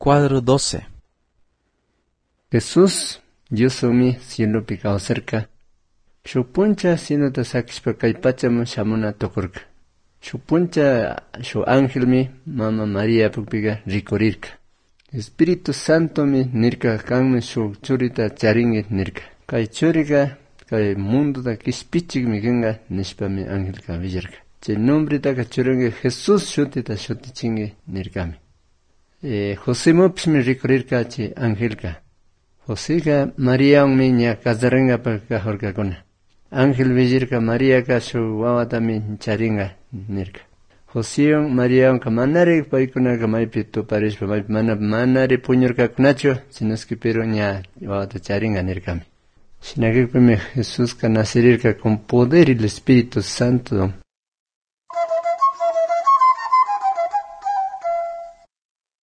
Cuadro 12. Jesús, yo soy cielo picado cerca. Shupuncha siendo ta sakishpa kay pacham shamuna tokurka. Shupuncha shu ángel mi mama María pupiga rikorirka. Espíritu Santo mi nirka kanmi shu churita charingi nirka. Kay churiga kay mundo da kispichik mi genga nishpa mi ángel ka villarka. Che nombre ta ka churingi Jesús shutita shutichingi nirkami. José mops mi rikorirka che ángel ka. José ka María mi nya kazarenga pa ka horka kuna. Ángel villirka María ka shu wawata mi charinga nirka. José María ka manari paikuna ka maipi tu parishpa maipi manari puñurka kunacho sinoski pero nya wawata charinga nirkami. Shinakikpimi Jesús ka nacerirka con poder y el Espíritu Santo